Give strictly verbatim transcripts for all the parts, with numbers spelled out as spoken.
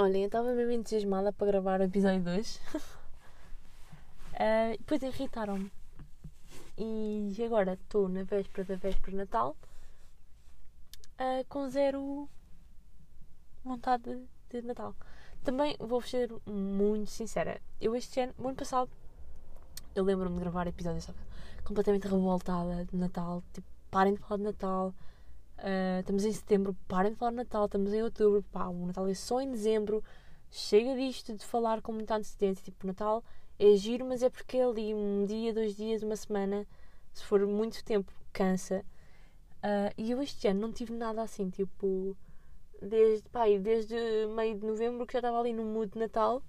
Olhem, eu estava mesmo entusiasmada para gravar o episódio dois. uh, depois irritaram-me. E agora estou na véspera da véspera de Natal uh, com zero vontade de Natal. Também vou ser muito sincera. Eu este ano, no ano passado, eu lembro-me de gravar episódios sabe, completamente revoltada de Natal. Tipo, parem de falar de Natal. Uh, estamos em setembro, parem de falar de Natal. Estamos em outubro, pá, o Natal é só em dezembro. Chega disto de falar com muita antecedência. Tipo, o Natal é giro, mas é porque é ali um dia, dois dias, uma semana. Se for muito tempo, cansa. Uh, e eu este ano não tive nada assim, tipo... Desde, pá, desde meio de novembro que já estava ali no mood de Natal.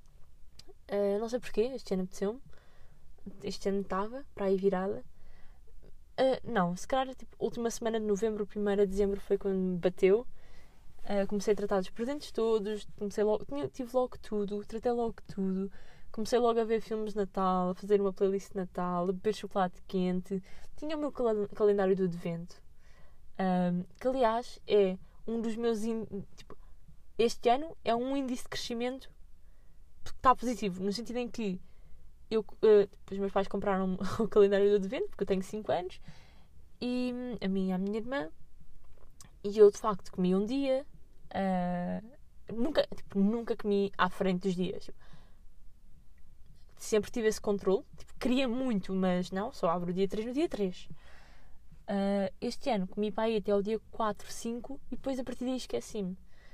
Uh, não sei porquê, este ano apeteceu-me. Este ano estava, para aí virada. Uh, não, se calhar, tipo, última semana de novembro, primeira de dezembro foi quando me bateu. Uh, comecei a tratar dos presentes todos, comecei logo, tinha, tive logo tudo, tratei logo tudo. Comecei logo a ver filmes de Natal, a fazer uma playlist de Natal, a beber chocolate quente. Tinha o meu cal- calendário do advento. Um, que, aliás, é um dos meus... In... Tipo, este ano é um índice de crescimento que está positivo, no sentido em que eu, uh, os meus pais compraram o calendário do advento, porque eu tenho cinco anos, e a minha e a minha irmã, e eu, de facto, comi um dia. Uh, nunca, tipo, nunca comi à frente dos dias. Tipo, sempre tive esse controle. Tipo, queria muito, mas não, só abro o dia três no dia três. Uh, este ano comi para aí até ao dia quatro, cinco e depois a partir daí esqueci-me.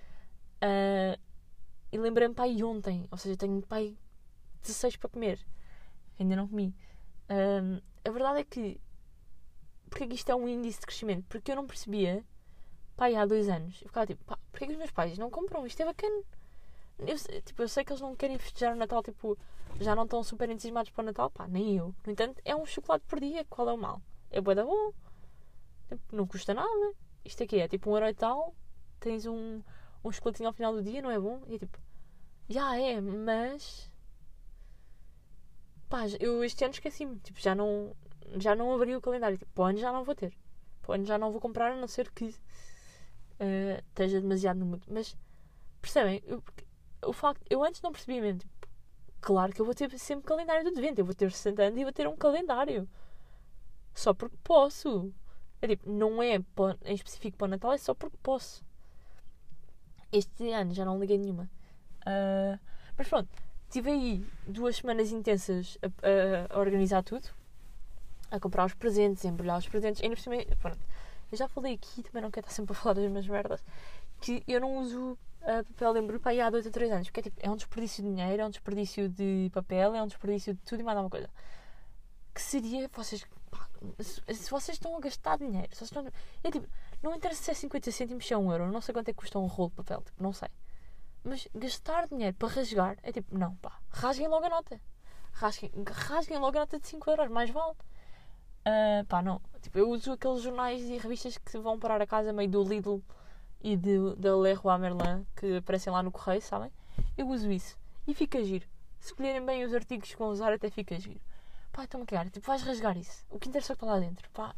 Uh, e lembrei-me para aí ontem, ou seja, tenho para aí dezasseis para comer. Ainda não comi. Uh, a verdade é que, porque é que isto é um índice de crescimento? Porque eu não percebia, pá, há dois anos. Eu ficava tipo, pá, porque é que os meus pais não compram? Isto é bacana. Eu, tipo, eu sei que eles não querem festejar o Natal, tipo, já não estão super entusiasmados para o Natal, pá, nem eu. No entanto, é um chocolate por dia, qual é o mal? É bué da bom. Tipo, não custa nada. Isto aqui é tipo um euro e tal, tens um, um chocolatinho ao final do dia, não é bom? E é tipo, já é, mas... Pá, eu este ano esqueci-me, tipo, já não, já não abri o calendário. Tipo, para o ano já não vou ter. Para o ano já não vou comprar, a não ser que uh, esteja demasiado no mundo. Mas, percebem? Eu, o facto, eu antes não percebia mesmo, tipo, claro que eu vou ter sempre calendário do advento. Eu vou ter sessenta anos e vou ter um calendário. Só porque posso. É tipo, não é em específico para o Natal, é só porque posso. Este ano já não liguei nenhuma. Uh, mas pronto, tive aí duas semanas intensas a, a, a organizar tudo. A comprar os presentes, a embrulhar os presentes. Ainda por cima, pronto, eu já falei aqui, também não quero estar sempre a falar das minhas merdas, que eu não uso uh, papel de embrulho para aí há dois ou três anos. Porque é, tipo, é um desperdício de dinheiro, é um desperdício de papel, é um desperdício de tudo e mais alguma coisa. Que seria, vocês... Se vocês estão a gastar dinheiro, se estão, é tipo, não interessa se é cinquenta cêntimos, se é um euro, não sei quanto é que custa um rolo de papel, tipo, não sei. Mas gastar dinheiro para rasgar é tipo, não, pá, rasguem logo a nota. Rasguem, rasguem logo a nota de cinco euros, mais vale. Uh, pá, não. Tipo, eu uso aqueles jornais e revistas que vão parar a casa meio do Lidl e de, da Leroy Merlin que aparecem lá no correio, sabem? Eu uso isso e fica giro. Se escolherem bem os artigos que vão usar, até fica giro. Pá, estou-me a cagar. Tipo, vais rasgar isso. O que interessa é o que está lá dentro. Pá.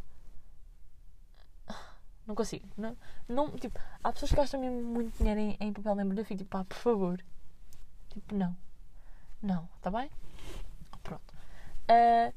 Não consigo. Não, não, tipo, há pessoas que gastam mesmo muito dinheiro em, em papel de embrulho. Eu fico tipo, pá, por favor. Tipo, não. Não. Está bem? Pronto. Uh,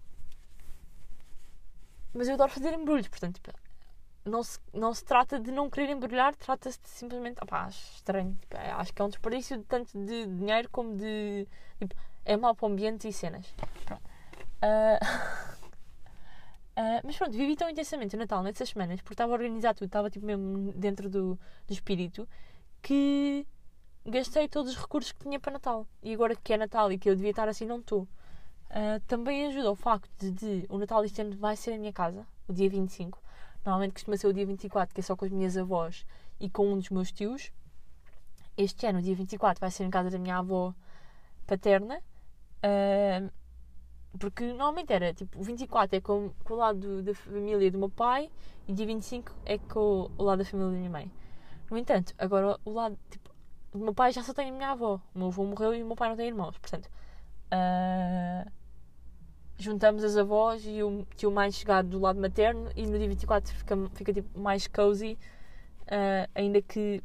mas eu adoro fazer embrulhos. Portanto, tipo, não se, não se trata de não querer embrulhar. Trata-se de simplesmente... Ah, pá, acho estranho. Tipo, acho que é um desperdício de tanto de dinheiro como de... Tipo, é mau para o ambiente e cenas. Pronto. Uh, uh, mas pronto, vivi tão intensamente o Natal nessas semanas, porque estava a organizar tudo, estava tipo mesmo dentro do, do espírito, que gastei todos os recursos que tinha para Natal. E agora que é Natal e que eu devia estar assim, não estou. Uh, também ajuda o facto de, de o Natal este ano vai ser a minha casa, o dia vinte e cinco. Normalmente costuma ser o dia vinte e quatro, que é só com as minhas avós e com um dos meus tios. Este ano, o dia vinte e quatro, vai ser em casa da minha avó paterna. Uh, Porque normalmente era tipo, o vinte e quatro é com, com o lado da família do meu pai e dia vinte e cinco é com o lado da família da minha mãe. No entanto, agora o lado tipo, do meu pai já só tem a minha avó. O meu avô morreu e o meu pai não tem irmãos. Portanto, uh, juntamos as avós e o tio mais chegado do lado materno e no dia vinte e quatro fica, fica tipo, mais cozy. Uh, ainda que, pá,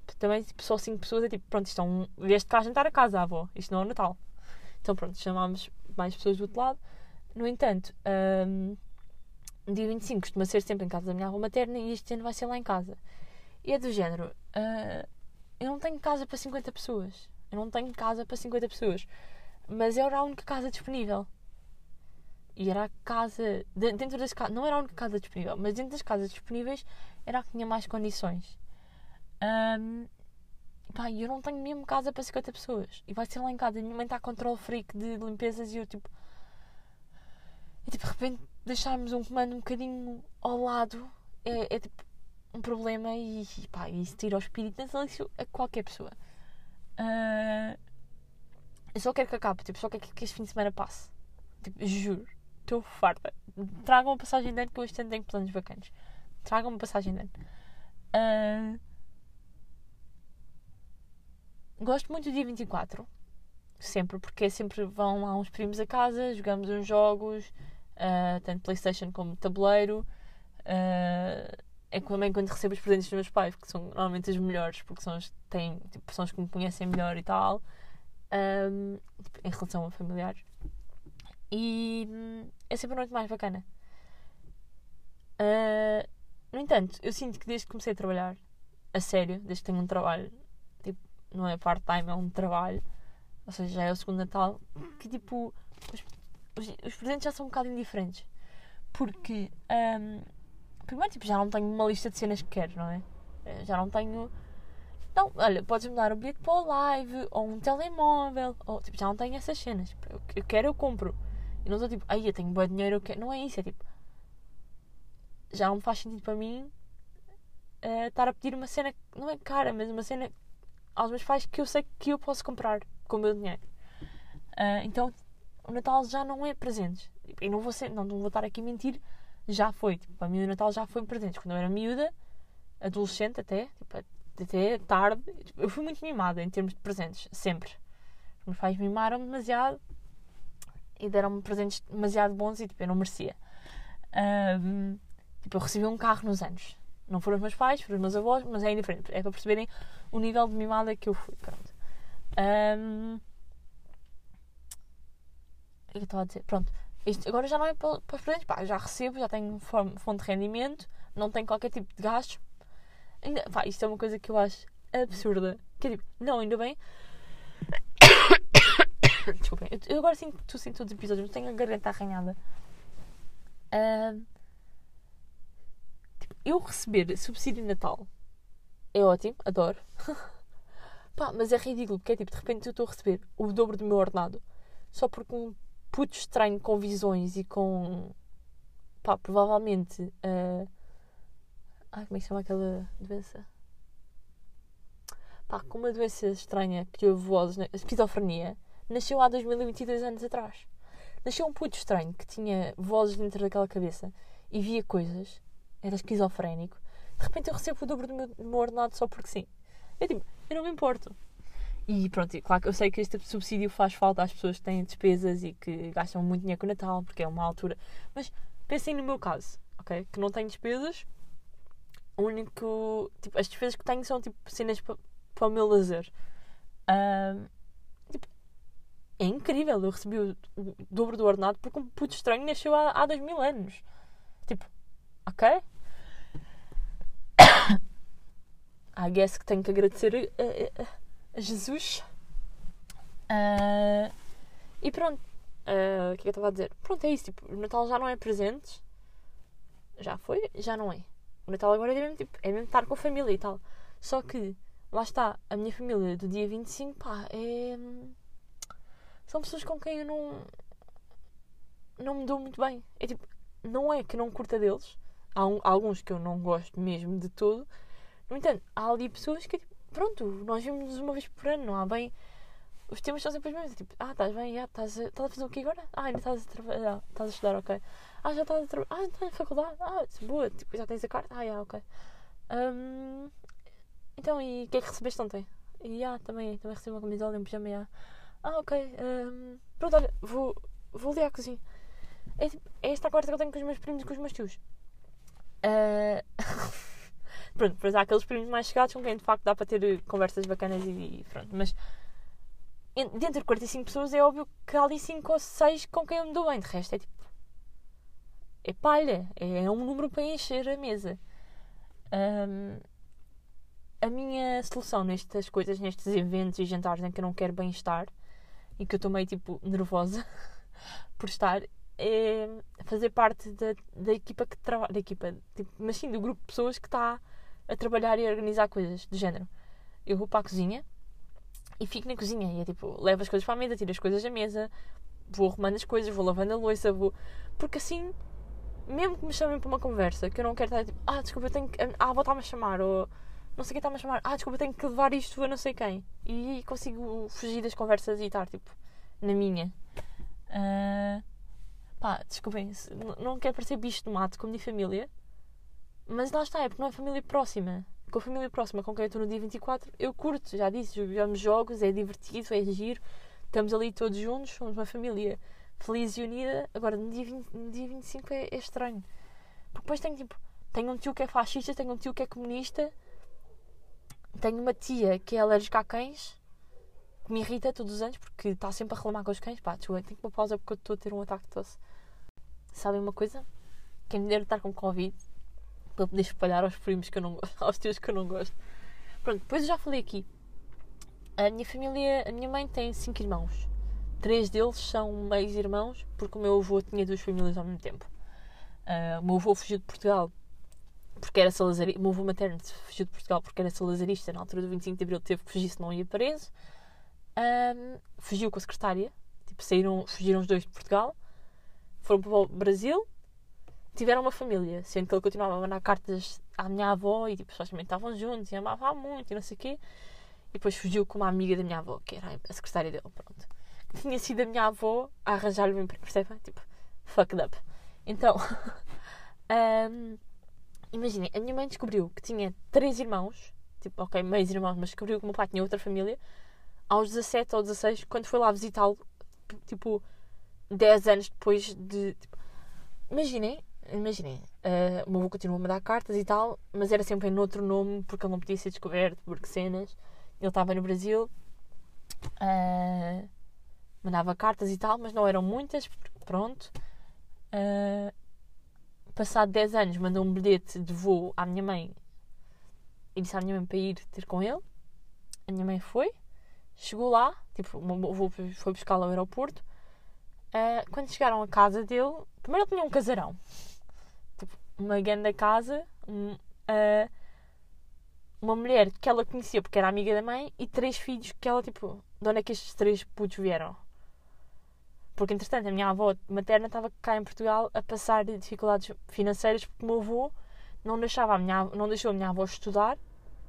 também, tipo, só cinco pessoas é tipo, pronto, isto é um... Vieste cá jantar a casa, a avó. Isto não é o Natal. Então, pronto, chamámos mais pessoas do outro lado. No entanto, um, dia vinte e cinco costuma ser sempre em casa da minha avó materna e este ano vai ser lá em casa. E é do género, uh, eu não tenho casa para cinquenta pessoas. Eu não tenho casa para cinquenta pessoas. Mas era a única casa disponível. E era a casa... Dentro das casas... Não era a única casa disponível, mas dentro das casas disponíveis era a que tinha mais condições. Um, pá, eu não tenho mesmo casa para cinquenta pessoas. E vai ser lá em casa. A minha mãe está a controle freak de limpezas e eu tipo... E tipo, de repente deixarmos um comando um bocadinho ao lado é, é tipo um problema e, e pá, isso tira o espírito natalício a qualquer pessoa. Uh, eu só quero que acabe, tipo, só quero que este fim de semana passe. Tipo, juro, estou farta. Tragam uma passagem de ano que eu este ano tenho planos bacanas. Tragam uma passagem de ano. Uh, gosto muito do dia vinte e quatro. Sempre, porque sempre vão lá uns primos a casa, jogamos uns jogos. Uh, tanto PlayStation como tabuleiro. Uh, é também quando recebo os presentes dos meus pais, que são normalmente os melhores, porque são os, têm, tipo, pessoas que me conhecem melhor e tal, um, tipo, em relação a familiares. E um, é sempre a noite mais bacana. Uh, no entanto, eu sinto que desde que comecei a trabalhar a sério, desde que tenho um trabalho, tipo, não é part-time, é um trabalho, ou seja, já é o segundo Natal, que tipo, os Os, os presentes já são um bocado indiferentes. Porque, um, primeiro, tipo, já não tenho uma lista de cenas que quero, não é? Já não tenho... Não, olha, podes-me dar um bilhete para o live, ou um telemóvel, ou, tipo, já não tenho essas cenas. Eu, eu quero, eu compro. E não estou tipo, ai, eu tenho bom dinheiro, eu quero... Não é isso, é tipo... Já não me faz sentido para mim uh, estar a pedir uma cena, não é cara, mas uma cena aos meus pais que eu sei que eu posso comprar com o meu dinheiro. Uh, então... O Natal já não é presentes. E não vou, ser, não, não vou estar aqui a mentir. Já foi. Tipo, para mim o Natal já foi presentes. Quando eu era miúda, adolescente até, tipo, até tarde, tipo, eu fui muito mimada em termos de presentes. Sempre. Os meus pais mimaram demasiado e deram-me presentes demasiado bons e tipo, eu não merecia. Um, tipo, eu recebi um carro nos anos. Não foram os meus pais, foram os meus avós, mas é indiferente. É para perceberem o nível de mimada que eu fui. Pronto. Um, O que eu estava a dizer? Pronto, isto agora já não é para, para os presentes, pá, já recebo, já tenho fonte de rendimento, não tenho qualquer tipo de gastos. Ainda, pá, isto é uma coisa que eu acho absurda. Que é tipo, não, ainda bem. Desculpem, eu, eu agora sinto, tu sinto todos os episódios, mas tenho a garganta arranhada. Uh, tipo, eu receber subsídio de Natal é ótimo, adoro. Pá, mas é ridículo, porque é tipo, de repente eu estou a receber o dobro do meu ordenado só porque um puto estranho com visões e com... Pá, provavelmente... Uh... Ai, como é que se chama aquela doença? Pá, com uma doença estranha que houve vozes... A esquizofrenia nasceu há dois mil e vinte e dois anos atrás. Nasceu um puto estranho que tinha vozes dentro daquela cabeça e via coisas. Era esquizofrénico. De repente eu recebo o dobro do meu, do meu ordenado só porque sim. Eu tipo, eu não me importo. E pronto, e claro que eu sei que este subsídio faz falta às pessoas que têm despesas e que gastam muito dinheiro com o Natal, porque é uma altura. Mas pensem no meu caso, ok? Que não tenho despesas. O único... Tipo, as despesas que tenho são tipo cenas para, para o meu lazer. Um, tipo, é incrível. Eu recebi o, o dobro do ordenado porque um puto estranho nasceu há, há dois mil anos. Tipo, ok? I guess que tenho que agradecer a, a, a a Jesus. Uh, e pronto. Uh, o que é que eu estava a dizer? Pronto, é isso. Tipo, o Natal já não é presentes. Já foi? Já não é. O Natal agora é mesmo, tipo, é mesmo estar com a família e tal. Só que, lá está, a minha família do dia vinte e cinco, pá, é... São pessoas com quem eu não... Não me dou muito bem. É tipo, não é que eu não curta deles. Há, um, há alguns que eu não gosto mesmo de todo. No entanto, há ali pessoas que, tipo, pronto, nós vimos uma vez por ano, não há bem... Os temas são sempre os mesmos, tipo, ah, estás bem, já, estás, a, estás a fazer o que agora? Ah, ainda estás a trabalhar, estás a estudar, ok. Ah, já estás a trabalhar, ah, estás na faculdade, ah, boa, tipo, já tens a carta, ah, já, ok. Um, então, e o que é que recebeste ontem? E, ah, também, também recebi uma camisola e um pijama, já. Ah, ok, um, pronto, olha, vou, vou ali à cozinha. É, tipo, é esta a conversa que eu tenho com os meus primos e com os meus tios. Uh, Pronto, depois há aqueles primos mais chegados com quem de facto dá para ter conversas bacanas e, e pronto. Mas dentro de quarenta e cinco pessoas é óbvio que há ali cinco ou seis com quem eu me dou bem. De resto é tipo... É palha. É um número para encher a mesa. Um, a minha solução nestas coisas, nestes eventos e jantares em que eu não quero bem estar e que eu estou meio tipo nervosa por estar, é fazer parte da, da equipa que trabalha, da equipa, tipo, mas sim, do grupo de pessoas que está a trabalhar e a organizar coisas do género. Eu vou para a cozinha e fico na cozinha e é tipo, levo as coisas para a mesa, tiro as coisas da mesa, vou arrumando as coisas, vou lavando a louça, vou... porque assim, mesmo que me chamem para uma conversa, que eu não quero estar tipo, ah, desculpa, eu tenho que... ah, vou estar-me a chamar, ou não sei quem está-me a chamar, ah, desculpa, eu tenho que levar isto a não sei quem, e consigo fugir das conversas e estar tipo na minha. Uh... Pá, desculpem, não quero parecer bicho do mato, como de família, mas lá está, é porque não é família próxima. Com a família próxima com quem eu estou no dia vinte e quatro, eu curto, já disse, jogamos jogos, é divertido, é giro, estamos ali todos juntos, somos uma família feliz e unida. Agora, no dia, vinte, no dia vinte e cinco é, é estranho, porque depois tenho tipo, tenho um tio que é fascista, tenho um tio que é comunista, tenho uma tia que é alérgica a cães, que me irrita todos os anos porque está sempre a reclamar com os cães. Pá, desculpa, tenho que uma pausa porque eu estou a ter um ataque de tosse. Sabem uma coisa? Quem me deve estar com Covid para poder espalhar aos primos que eu não gosto, aos tios que eu não gosto. Pronto, depois eu já falei aqui. A minha família, a minha mãe tem cinco irmãos. Três deles são meios irmãos porque o meu avô tinha duas famílias ao mesmo tempo. Uh, o meu avô fugiu de Portugal porque era salazarista. O meu avô materno fugiu de Portugal porque era salazarista. Na altura do vinte e cinco de Abril teve que fugir, senão ia preso. Um, fugiu com a secretária, tipo, saíram, fugiram os dois de Portugal, foram para o Brasil, tiveram uma família, sendo que ele continuava a mandar cartas à minha avó e tipo, supostamente estavam juntos e amavam muito e não sei o quê, e depois fugiu com uma amiga da minha avó, que era a secretária dele, pronto, que tinha sido a minha avó a arranjar-lhe um emprego, percebem? Tipo, fucked up. Então, um, imaginem, a minha mãe descobriu que tinha três irmãos, tipo, ok, meios irmãos, mas descobriu que o meu pai tinha outra família aos dezassete ou dezasseis, quando foi lá visitá-lo, tipo, dez anos depois de... Tipo, imaginem, imaginem, uh, o meu avô continuou a mandar cartas e tal, mas era sempre em outro nome, porque ele não podia ser descoberto, porque cenas. Ele estava no Brasil, uh, mandava cartas e tal, mas não eram muitas, pronto. Uh, passado dez anos, mandou um bilhete de voo à minha mãe e disse à minha mãe para ir ter com ele. A minha mãe foi. Chegou lá, tipo, o meu avô foi buscá-lo ao aeroporto. Uh, quando chegaram à casa dele, primeiro ele tinha um casarão, tipo, uma grande casa, um, uh, uma mulher que ela conhecia porque era amiga da mãe e três filhos que ela, tipo, de onde é que estes três putos vieram? Porque, entretanto, a minha avó materna estava cá em Portugal a passar dificuldades financeiras porque o meu avô não, deixava a minha, não deixou a minha avó estudar.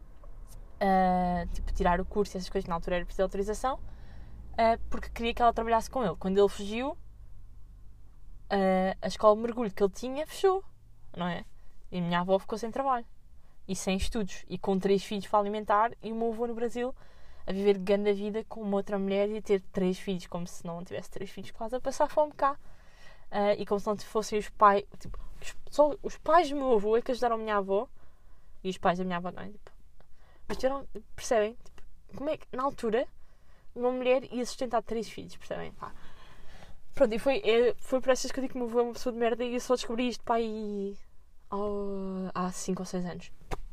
Uh, tipo, tirar o curso e essas coisas, que na altura era preciso de autorização, uh, porque queria que ela trabalhasse com ele. Quando ele fugiu, uh, a escola de mergulho que ele tinha fechou, não é? E a minha avó ficou sem trabalho e sem estudos e com três filhos para alimentar, e o meu avô no Brasil a viver grande vida com uma outra mulher e a ter três filhos, como se não tivesse três filhos, quase a passar fome cá, uh, e como se não fossem os pais, tipo, só os pais do meu avô é que ajudaram a minha avó, e os pais da minha avó não é? Tipo, mas tiveram, percebem? Tipo, como é que, na altura, uma mulher ia sustentar três filhos, percebem? Pá. Pronto, e foi, é, foi por essas que eu digo que me vou uma pessoa de merda e eu só descobri isto, pá, aí, oh, há cinco ou seis anos.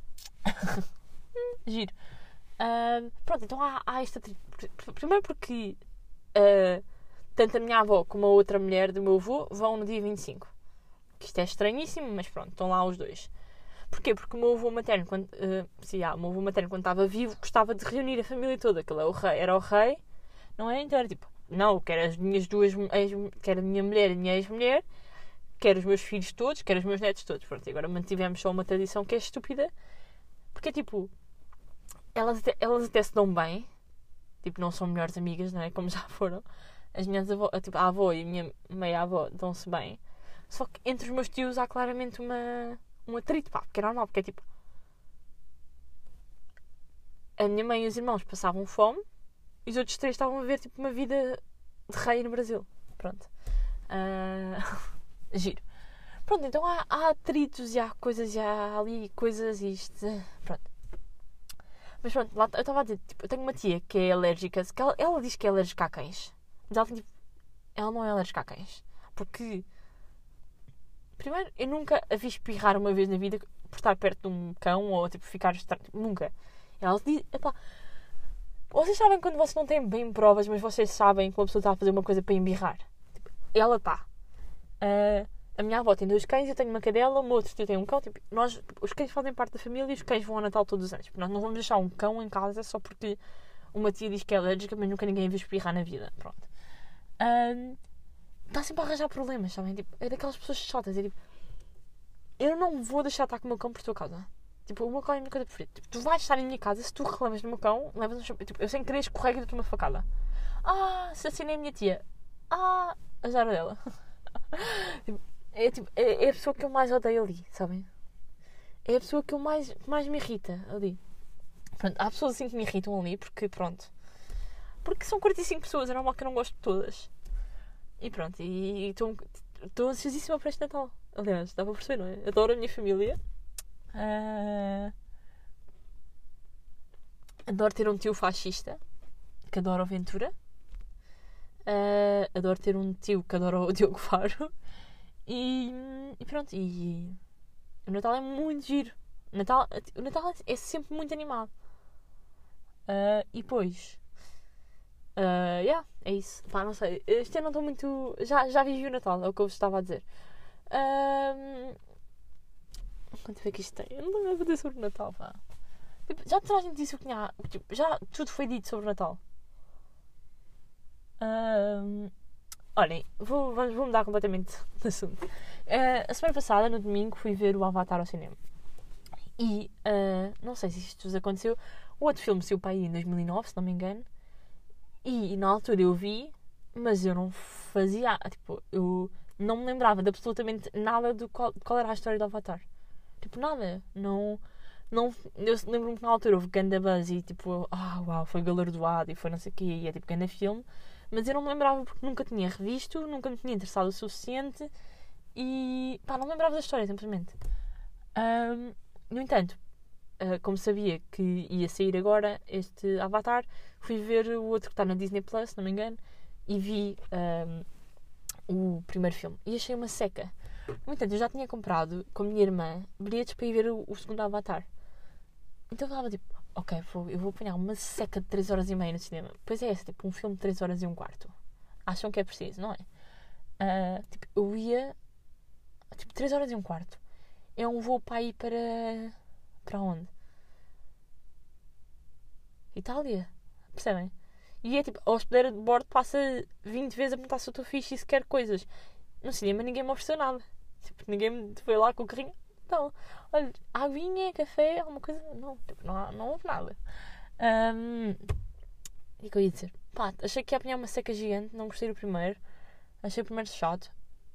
Giro. Uh, pronto, então há, há esta... Primeiro porque uh, tanto a minha avó como a outra mulher do meu avô vão no dia vinte e cinco. Que isto é estranhíssimo, mas pronto, estão lá os dois. Porquê? Porque o meu avô materno, quando, uh, sim, ah, o meu avô materno, quando estava vivo, gostava de reunir a família toda. Aquele é o rei, era o rei, não é? Então era tipo, não, quero as minhas duas, ex, quero a minha mulher e a minha ex-mulher, quero os meus filhos todos, quero os meus netos todos. Pronto, e agora mantivemos só uma tradição que é estúpida, porque é tipo, elas até, elas até se dão bem, tipo, não são melhores amigas, não é? Como já foram. As minhas avós, tipo, a avó e a minha meia-avó dão-se bem. Só que entre os meus tios há claramente uma... um atrito, pá, porque é normal, porque é tipo, a minha mãe e os irmãos passavam fome e os outros três estavam a ver tipo uma vida de rei no Brasil. Pronto. Uh... Giro. Pronto, então há, há atritos e há coisas, e há ali coisas e isto. Pronto. Mas pronto, lá, eu estava a dizer, tipo, eu tenho uma tia que é alérgica, que ela, ela diz que é alérgica a cães. Mas ela, tipo, ela não é alérgica a cães. Porque, primeiro, eu nunca a vi espirrar uma vez na vida por estar perto de um cão ou, tipo, ficar estranho. Nunca. Ela diz, epá, vocês sabem quando vocês não têm bem provas, mas vocês sabem que uma pessoa está a fazer uma coisa para embirrar? Tipo, ela está. Uh, a minha avó tem dois cães, eu tenho uma cadela, o meu outro tio tem um cão. Tipo, nós, os cães fazem parte da família e os cães vão ao Natal todos os anos. Nós não vamos deixar um cão em casa só porque uma tia diz que é alérgica, mas nunca ninguém viu espirrar na vida. Pronto. Uh, está sempre a arranjar problemas, sabem? Tipo, é daquelas pessoas chatas. É tipo, eu não vou deixar estar com o meu cão por tua causa. Tipo, o meu cão é a minha coisa preferida. Tipo, tu vais estar em minha casa, se tu reclamas do meu cão, levas um chapéu. Tipo, eu sem querer escorrego e dou-te uma facada. Ah, assassinei a minha tia. Ah, azar dela. Tipo, é, tipo, é, é a pessoa que eu mais odeio ali, sabem? É a pessoa que eu mais, mais me irrita ali. Pronto, há pessoas assim que me irritam ali, porque pronto. Porque são quarenta e cinco pessoas, é normal que eu não gosto de todas. E pronto, e estou ansiosíssima para este Natal. Aliás, dá para perceber, não é? Adoro a minha família. Uh... Adoro ter um tio fascista que adora a aventura. Uh... Adoro ter um tio que adora o Diogo Faro. E, e pronto, e o Natal é muito giro. O Natal, o Natal é sempre muito animado. Uh... E depois, uh... yeah, é isso. Pá, não sei. Este ano não estou muito. Já, já vivi o Natal, é o que eu vos estava a dizer. Uh... Quanto é que isto tem? Eu não tenho nada a dizer sobre o Natal, pá. Tipo, já toda a gente disse o que tinha. Tipo, já tudo foi dito sobre o Natal. Um, olhem, vou, vou mudar completamente de assunto. Uh, a semana passada, no domingo, fui ver o Avatar ao cinema. E uh, não sei se isto vos aconteceu. O outro filme saiu para aí em dois mil e nove, se não me engano. E, e na altura eu vi, mas eu não fazia. Tipo, eu não me lembrava de absolutamente nada do qual, de qual era a história do Avatar. Tipo, nada. Não, não, eu lembro-me que na altura houve ganda buzz e tipo, ah, oh, uau, foi galardoado e foi não sei o quê, e é tipo ganda filme. Mas eu não me lembrava porque nunca tinha revisto, nunca me tinha interessado o suficiente e, pá, não me lembrava da história, simplesmente. Um, no entanto, uh, como sabia que ia sair agora este Avatar, fui ver o outro que está na Disney Plus, se não me engano, e vi um, o primeiro filme. E achei uma seca. No entanto, eu já tinha comprado com a minha irmã bilhetes para ir ver o, o segundo Avatar. Então eu estava tipo, ok, vou, eu vou apanhar uma seca de três horas e meia no cinema. Pois é essa, tipo um filme de três horas e um quarto. Acham que é preciso, não é? Uh, tipo, eu ia. Tipo, três horas e um quarto. É um voo para ir para. Para onde? Itália. Percebem? E é tipo, a hospedeira de bordo passa vinte vezes a perguntar se eu estou fixe e se quer coisas. No cinema ninguém me ofereceu nada. Tipo, ninguém me foi lá com o carrinho. Então, olha, aguinha, café, alguma coisa. Não, tipo, não, não houve nada. Um, e o que eu ia dizer? Pá, achei que ia apanhar uma seca gigante. Não gostei do primeiro. Achei o primeiro chato.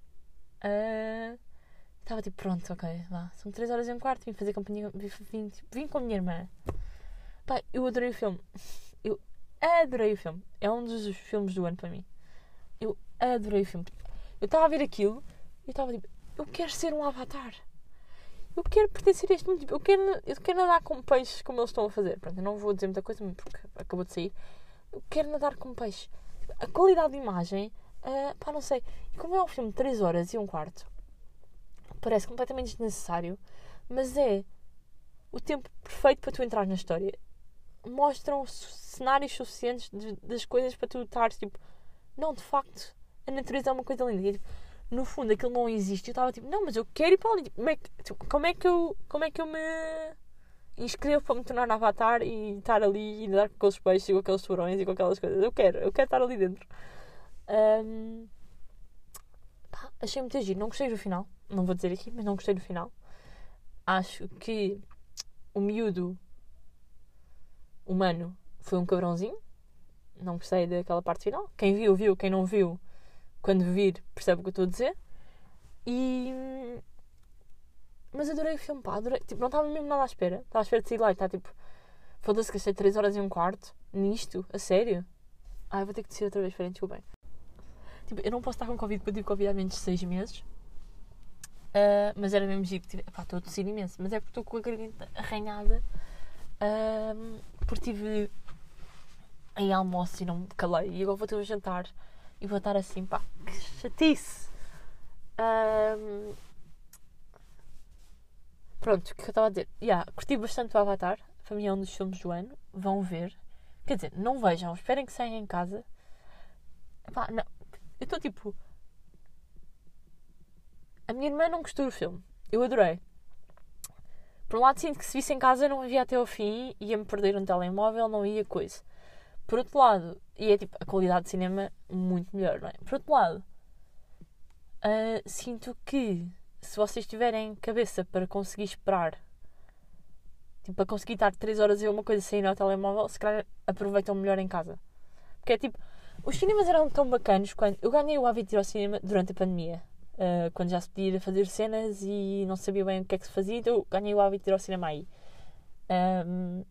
Estava uh, tipo, pronto, ok, vá. São três horas e um quarto. Vim fazer companhia. Vim, vim, vim com a minha irmã. Pá, eu adorei o filme. Eu adorei o filme. É um dos filmes do ano para mim. Eu adorei o filme. Eu estava a ver aquilo e estava tipo, eu quero ser um avatar. Eu quero pertencer a este mundo. Eu quero, eu quero nadar com peixes como eles estão a fazer. Pronto, eu não vou dizer muita coisa porque acabou de sair. Eu quero nadar com peixes. A qualidade de imagem, uh, pá, não sei. E como é um filme de três horas e um quarto, parece completamente desnecessário, mas é o tempo perfeito para tu entrar na história. Mostram cenários suficientes de, das coisas para tu estares tipo, não, de facto, a natureza é uma coisa linda. E, tipo, no fundo aquilo não existe. Eu estava tipo, não, mas eu quero ir para ali. Tipo, como, é que, tipo, como, é que eu, como é que eu me inscrevo para me tornar um avatar e estar ali e dar com aqueles peixes e com aqueles tubarões e com aquelas coisas? Eu quero, eu quero estar ali dentro. Um, pá, achei muito giro. Não gostei do final. Não vou dizer aqui, mas não gostei do final. Acho que o miúdo humano foi um cabrãozinho. Não gostei daquela parte final. Quem viu, viu. Quem não viu, quando vir, percebe o que eu estou a dizer. E... Mas adorei o filme, pá. Adorei. Tipo, não estava mesmo nada à espera. Estava à espera de sair lá e está tipo... Foda-se, gastei três horas e um quarto nisto. A sério? Ah, eu vou ter que descer outra vez. Esperem, desculpem. Tipo, eu não posso estar com Covid porque eu tive Covid há menos de seis meses. Uh, mas era mesmo giro. Epá, estou a tossir imenso. Mas é porque estou com a garganta arranhada. Uh, porque tive em almoço e não me calei. E agora vou ter um jantar. E vou estar assim, pá, que chatice. Uh, pronto, o que eu estava a dizer? Yeah, curti bastante o Avatar. Para mim é um dos filmes do ano. Vão ver. Quer dizer, não vejam. Esperem que saiam em casa. Epá, não. Eu estou tipo... A minha irmã não gostou do filme. Eu adorei. Por um lado, sinto que se visse em casa não via até ao fim, ia-me perder um telemóvel, não ia coisa. Por outro lado, e é tipo a qualidade de cinema muito melhor, não é? Por outro lado, uh, sinto que se vocês tiverem cabeça para conseguir esperar, tipo, para conseguir estar três horas a ver uma coisa sem ir ao telemóvel, se calhar aproveitam melhor em casa. Porque é tipo, os cinemas eram tão bacanos quando eu ganhei o hábito de ir ao cinema durante a pandemia. Uh, quando já se podia fazer cenas e não sabia bem o que é que se fazia, então eu ganhei o hábito de ir ao cinema aí. Um,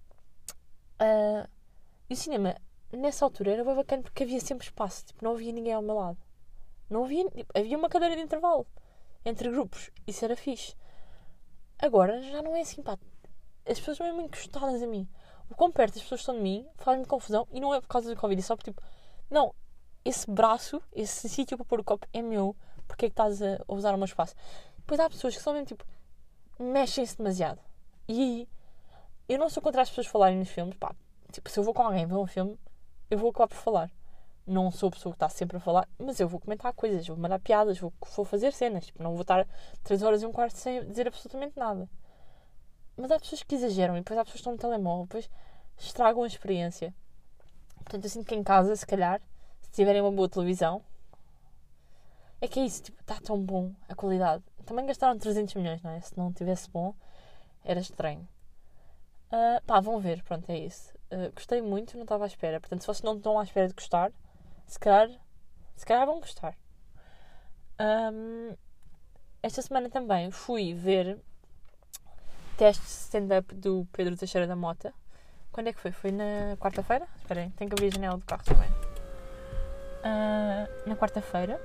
uh, e o cinema, nessa altura, era bem bacana porque havia sempre espaço, tipo, não havia ninguém ao meu lado. Não havia, tipo, havia uma cadeira de intervalo entre grupos, isso era fixe. Agora já não é assim, pá. As pessoas não são muito encostadas a mim. O quão perto as pessoas estão de mim faz-me confusão e não é por causa do Covid, é só porque, tipo, não, esse braço, esse sítio para pôr o copo é meu. Porque é que estás a usar o meu espaço? Depois há pessoas que são mesmo tipo, mexem-se demasiado. E eu não sou contra as pessoas falarem nos filmes. Pá, tipo, se eu vou com alguém ver um filme, eu vou acabar por falar. Não sou a pessoa que está sempre a falar, mas eu vou comentar coisas, vou mandar piadas, vou, vou fazer cenas. Tipo, não vou estar três horas e um quarto sem dizer absolutamente nada. Mas há pessoas que exageram e depois há pessoas que estão no telemóvel, depois estragam a experiência. Portanto, eu sinto que em casa, se calhar, se tiverem uma boa televisão, é que é isso, tipo, está tão bom a qualidade. Também gastaram trezentos milhões, não é? Se não tivesse bom, era estranho. Uh, pá, vão ver, pronto, é isso. Uh, gostei muito, não estava à espera. Portanto, se vocês não estão à espera de gostar, se calhar, se calhar vão gostar. Um, esta semana também fui ver teste de stand-up do Pedro Teixeira da Mota. Quando é que foi? Foi na quarta-feira? Espera aí, tenho que abrir a janela do carro também. Uh, na quarta-feira.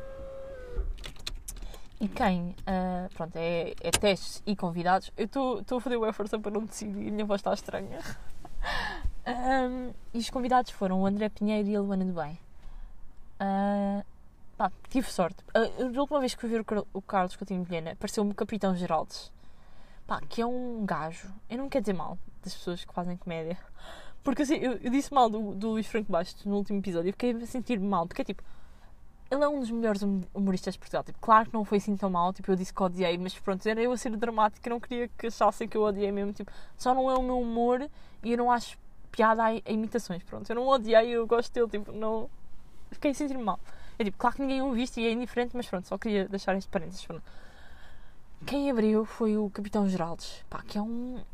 E quem, uh, pronto, é, é testes e convidados. Eu estou a fazer o força para não decidir, a minha voz está estranha. um, e os convidados foram o André Pinheiro e a Luana do Bem. Uh, pá, tive sorte. Uh, a última vez que fui ver o, o Carlos Coutinho Vilhena, apareceu-me o Capitão Geraldes. Pá, que é um gajo. Eu não quero dizer mal das pessoas que fazem comédia. Porque assim, eu, eu disse mal do, do Luís Franco Bastos no último episódio. Eu fiquei a sentir-me mal, porque é tipo... Ele é um dos melhores humoristas de Portugal. Tipo, claro que não foi assim tão mal. Tipo, eu disse que odiei, mas pronto, era eu a ser dramática. Eu não queria que achassem que eu odiei mesmo. Tipo, só não é o meu humor e eu não acho piada a, a imitações. Pronto, eu não odiei, eu gosto dele. Tipo, não... Fiquei a sentir-me mal. É tipo, claro que ninguém o viste e é indiferente, mas pronto, só queria deixar este parênteses. Pronto. Quem abriu foi o Capitão Geraldes. Pá, que é um...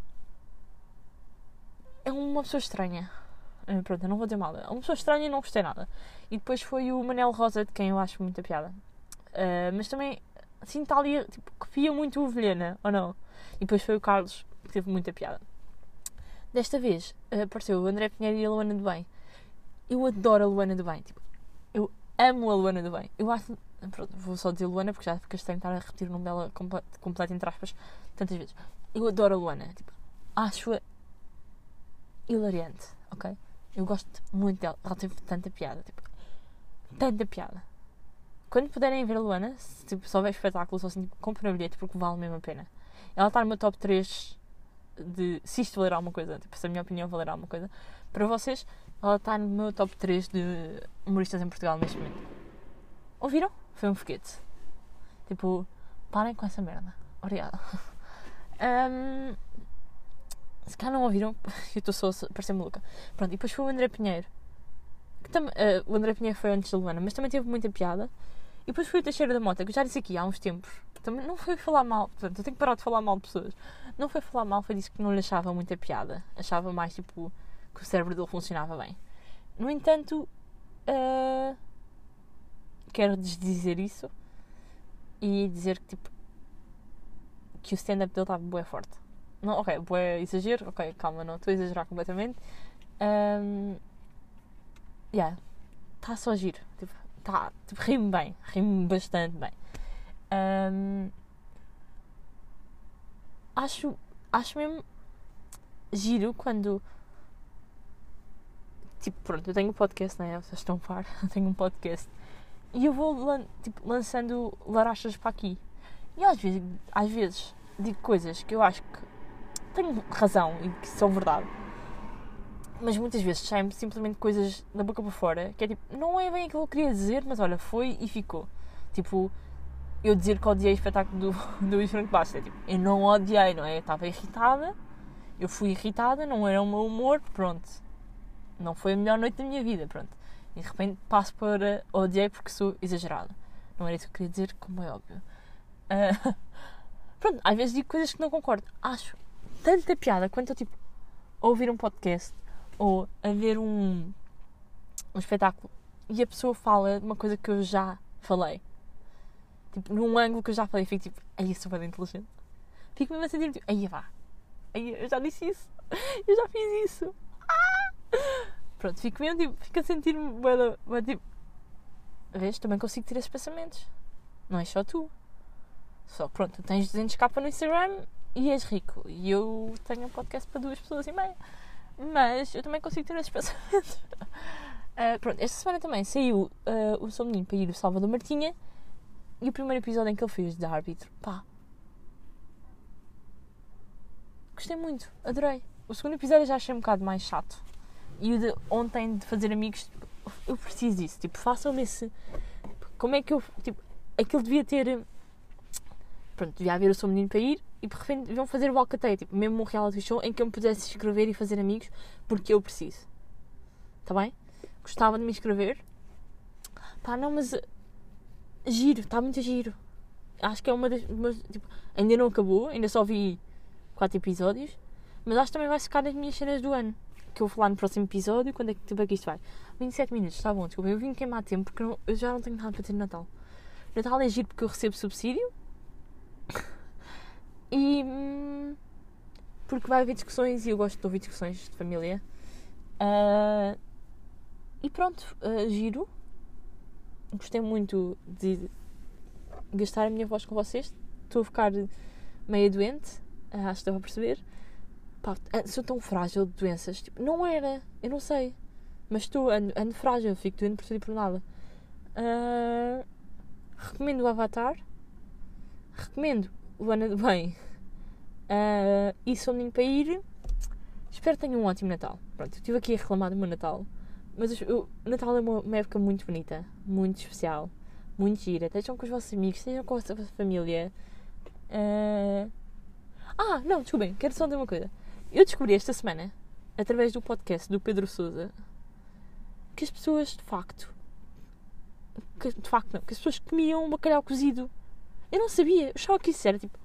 É uma pessoa estranha. Pronto, eu não vou dizer mal. É uma pessoa estranha e não gostei nada. E depois foi o Manel Rosa, de quem eu acho muita piada. Uh, mas também, assim, está ali, tipo, copia muito o Vilhena, ou não? E depois foi o Carlos, que teve muita piada. Desta vez, uh, apareceu o André Pinheiro e a Luana do Bem. Eu adoro a Luana do Bem. Tipo, eu amo a Luana do Bem. Eu acho... Pronto, vou só dizer Luana, porque já fica estranho estar a repetir o nome dela completo, completo entre aspas, tantas vezes. Eu adoro a Luana. Tipo, acho-a hilariante, ok? Eu gosto muito dela. Ela teve tanta piada. Tipo, tanta piada. Quando puderem ver a Luana, se, tipo, se houver espetáculo, só assim, tipo, comprem o bilhete porque vale mesmo a pena. Ela está no meu top três de... Se isto valer alguma coisa, tipo, se a minha opinião valer alguma coisa. Para vocês, ela está no meu top três de humoristas em Portugal neste momento. Ouviram? Foi um foguete. Tipo, parem com essa merda. Obrigada. Um... Se calhar não ouviram, eu estou só a parecer maluca. Pronto, e depois foi o André Pinheiro. Que tam, uh, o André Pinheiro foi antes da Luana, mas também teve muita piada. E depois foi o Teixeira da Mota, que eu já disse aqui há uns tempos. Também não foi falar mal, portanto, eu tenho que parar de falar mal de pessoas. Não foi falar mal, foi disso que não lhe achava muita piada. Achava mais, tipo, que o cérebro dele funcionava bem. No entanto, uh, quero desdizer isso e dizer que, tipo, que o stand-up dele estava bué forte. Não, ok, bué exagero, ok, calma, não estou a exagerar completamente. Um, yeah, está só giro, tipo, tá, tipo, rimo bem, rimo bastante bem. Um, acho, acho mesmo giro quando... Tipo, pronto, eu tenho um podcast, não é? Vocês estão a par, eu tenho um podcast. E eu vou tipo, lançando larachas para aqui. E às vezes, às vezes digo coisas que eu acho que tenho razão e que são verdade. Mas muitas vezes saem simplesmente coisas da boca para fora, que é tipo, não é bem aquilo que eu queria dizer, mas olha, foi e ficou. Tipo, eu dizer que odiei o espetáculo do, do Luís Franco Bastos. É tipo, eu não odiei, não é? Eu estava irritada, eu fui irritada, não era o meu humor, pronto. Não foi a melhor noite da minha vida, pronto. E de repente passo para odiei porque sou exagerada. Não era isso que eu queria dizer, como é óbvio. Uh, pronto, às vezes digo coisas que não concordo. Acho tanta piada quanto eu, tipo, a ouvir um podcast ou a ver um, um espetáculo e a pessoa fala de uma coisa que eu já falei. Tipo, num ângulo que eu já falei. Fico tipo, ai, eu sou bem inteligente. Fico mesmo a sentir, tipo, ai, vá. Ai, eu já disse isso. Eu já fiz isso. Ah! Pronto, fico mesmo, tipo, fico a sentir-me bué, tipo, vês, também consigo ter esses pensamentos. Não é só tu. Só, pronto, tu tens duzentos mil no Instagram e és rico. E eu tenho um podcast para duas pessoas e meia. Mas eu também consigo ter esses pensamentos. Uh, pronto, esta semana também saiu uh, o Sou Menino para ir o Salvador Martinha. E o primeiro episódio em que ele fez de árbitro, pá, gostei muito, adorei. O segundo episódio eu já achei um bocado mais chato. E o de ontem de fazer amigos, tipo, eu preciso disso, tipo, façam-me esse... Como é que eu... Tipo, aquilo devia ter... Pronto, devia haver o Sou Menino para ir e de repente deviam fazer o Alcateia, tipo, mesmo um reality show em que eu me pudesse inscrever e fazer amigos porque eu preciso. Está bem? Gostava de me inscrever. Pá, não, mas... Giro, está muito giro. Acho que é uma das... Mas, tipo, ainda não acabou, ainda só vi quatro episódios, mas acho que também vai ficar nas minhas cenas do ano. Que eu vou falar no próximo episódio, quando é que, tipo, é que isto vai? vinte e sete minutos, está bom, desculpa, eu vim queimar tempo porque não, eu já não tenho nada para ter no Natal. Natal é giro porque eu recebo subsídio e hum, porque vai haver discussões e eu gosto de ouvir discussões de família. Uh, e pronto, uh, giro. Gostei muito de gastar a minha voz com vocês. Estou a ficar meio doente, uh, acho que dá para perceber. Pá, sou tão frágil de doenças. Tipo, não era, eu não sei. Mas estou, ando, ando frágil, fico doente por tudo e por nada. Uh, recomendo o Avatar. Recomendo o Ana do Bem. Uh, e Sou Menino para ir. Espero que tenham um ótimo Natal. Pronto, eu estive aqui a reclamar do meu Natal. Mas o Natal é uma, uma época muito bonita. Muito especial. Muito gira. Estejam com os vossos amigos. Estejam com a vossa família. Uh... Ah, não, desculpem. Quero só dizer uma coisa. Eu descobri esta semana, através do podcast do Pedro Sousa, que as pessoas, de facto, que, de facto não, que as pessoas comiam bacalhau cozido. Eu não sabia, eu achava que isso era tipo...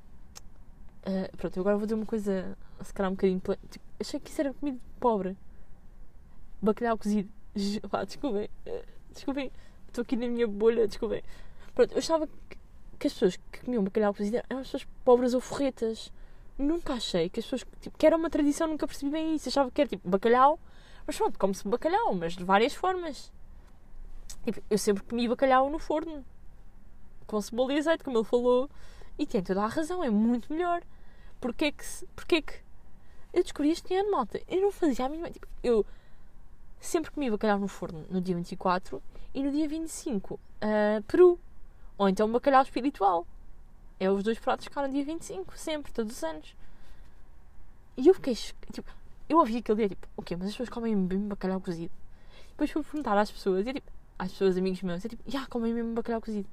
Uh, pronto, eu agora vou dizer uma coisa, se calhar um bocadinho... Tipo, achei que isso era comida pobre. Bacalhau cozido. Pá, desculpem, uh, desculpem, estou aqui na minha bolha, desculpem. Pronto, eu achava que, que as pessoas que comiam bacalhau cozido eram as pessoas pobres ou forretas. Nunca achei que as pessoas... Tipo, que era uma tradição, nunca percebi bem isso. Achava que era tipo bacalhau. Mas pronto, come-se bacalhau, mas de várias formas. Tipo, eu sempre comi bacalhau no forno. Com cebola e azeite, como ele falou. E tem toda a razão, é muito melhor. Porquê que... Porquê que... Eu descobri este ano, malta. Eu não fazia a mínima... Tipo, eu sempre comi bacalhau no forno no dia vinte e quatro e no dia vinte e cinco. Uh, Peru. Ou então bacalhau espiritual. É os dois pratos que cá no dia vinte e cinco, sempre, todos os anos. E eu fiquei, tipo, eu ouvi aquele dia, tipo, ok, mas as pessoas comem mesmo bacalhau cozido. Depois fui perguntar às pessoas, e tipo, às pessoas, amigos meus, e tipo, já, comem mesmo bacalhau cozido.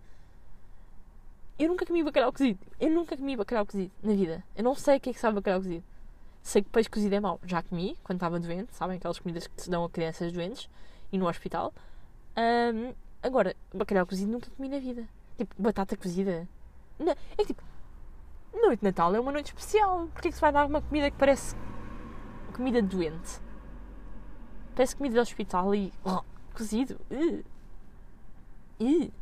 Eu nunca comi bacalhau cozido. Eu nunca comi bacalhau cozido na vida. Eu não sei o que é que sabe bacalhau cozido. Sei que peixe cozido é mau. Já comi, quando estava doente, sabem, aquelas comidas que se dão a crianças doentes e no hospital. Um, agora, bacalhau cozido nunca comi na vida. Tipo, batata cozida. Não, é que tipo, noite de Natal é uma noite especial. Porquê que se vai dar uma comida que parece comida de doente? Parece comida de hospital e oh, cozido. Uh. Uh.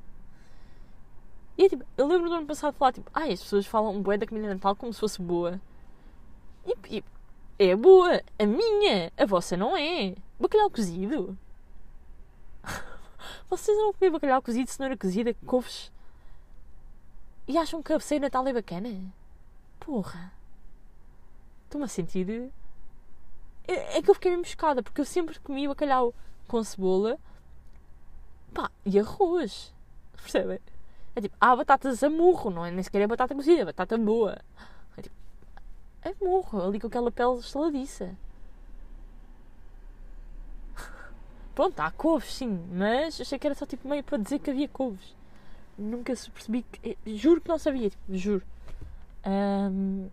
E tipo, eu lembro do ano passado de falar tipo, ai, as pessoas falam bué da comida de Natal como se fosse boa. E, e é boa, a minha, a vossa não é. Bacalhau cozido. Vocês não comem bacalhau cozido, cenoura cozida, couves. E acham que a ceia de Natal é bacana? Porra. Estou-me a sentir... É, é que eu fiquei mesmo chocada, porque eu sempre comi bacalhau com cebola, pá, e arroz. Percebem? É tipo, há batatas a murro, não é? Nem sequer é batata cozida, é batata boa. É tipo, é murro, ali com aquela pele estaladiça. Pronto, há couves, sim, mas achei que era só tipo meio para dizer que havia couves. Nunca se percebi que... Juro que não sabia, tipo, juro. Um,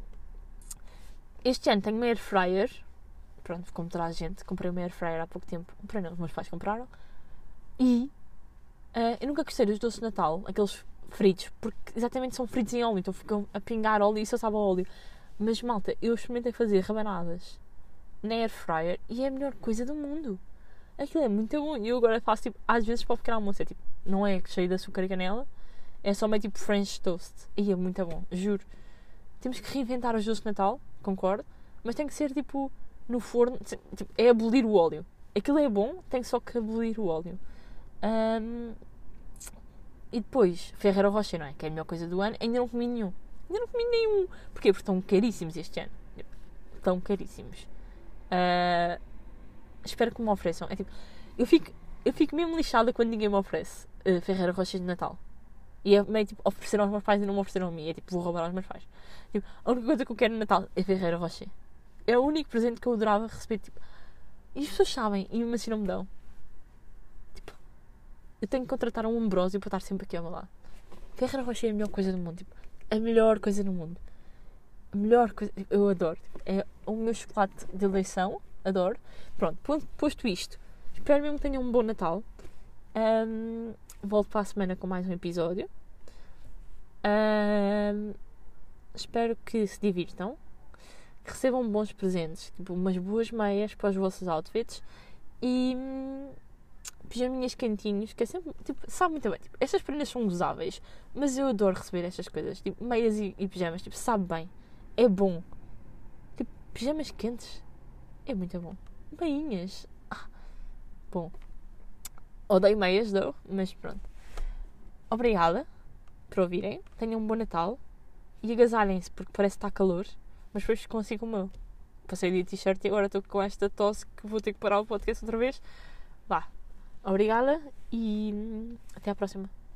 este ano tenho uma air fryer. Pronto, como toda a gente, comprei uma air fryer há pouco tempo. Comprei não, os meus pais compraram. E uh, eu nunca gostei dos doces de Natal, aqueles fritos, porque exatamente são fritos em óleo, então ficam a pingar óleo e só sabe a óleo. Mas malta, eu experimentei fazer rabanadas na air fryer e é a melhor coisa do mundo. Aquilo é muito bom. E eu agora faço tipo, às vezes para o pequeno almoço, é tipo, não é cheio de açúcar e canela, é só meio tipo French toast. E é muito bom, juro. Temos que reinventar os doces de Natal, concordo, mas tem que ser tipo no forno, tipo, é abolir o óleo. Aquilo é bom, tem só que abolir o óleo. Um, e depois, Ferrero Rocher, não é? Que é a melhor coisa do ano. Ainda não comi nenhum. Ainda não comi nenhum. Porquê? Porque estão caríssimos este ano. Estão caríssimos. Uh, espero que me ofereçam. É tipo, eu fico, eu fico mesmo lixada quando ninguém me oferece uh, Ferrero Rocher de Natal. E é meio tipo, ofereceram aos meus pais e não me ofereceram a mim. É tipo, vou roubar aos meus pais. Tipo, a única coisa que eu quero no Natal é Ferrero Rocher. É o único presente que eu adorava receber. Tipo, e as pessoas sabem e mesmo assim não me dão. Tipo, eu tenho que contratar um Ambrósio para estar sempre aqui ao meu lado. Ferrero Rocher é a melhor coisa do mundo. Tipo, a melhor coisa do mundo. A melhor coisa. Eu adoro. Tipo, é o meu chocolate de eleição. Adoro. Pronto, posto isto. Espero mesmo que tenham um bom Natal. Um, volto para a semana com mais um episódio. Um, espero que se divirtam. Que recebam bons presentes. Tipo, umas boas meias para os vossos outfits. E hum, pijaminhas quentinhos. Que é sempre, tipo, sabe muito bem. Tipo, estas prendas são usáveis. Mas eu adoro receber estas coisas. Tipo, meias e, e pijamas. Tipo, sabe bem. É bom. Tipo, pijamas quentes. É muito bom. Meinhas. Ah, bom. Odeio meias, não, mas pronto. Obrigada por ouvirem. Tenham um bom Natal. E agasalhem-se, porque parece que está calor. Mas depois consigo o meu. Passei de t-shirt e agora estou com esta tosse que vou ter que parar o podcast outra vez. Vá. Obrigada e até à próxima.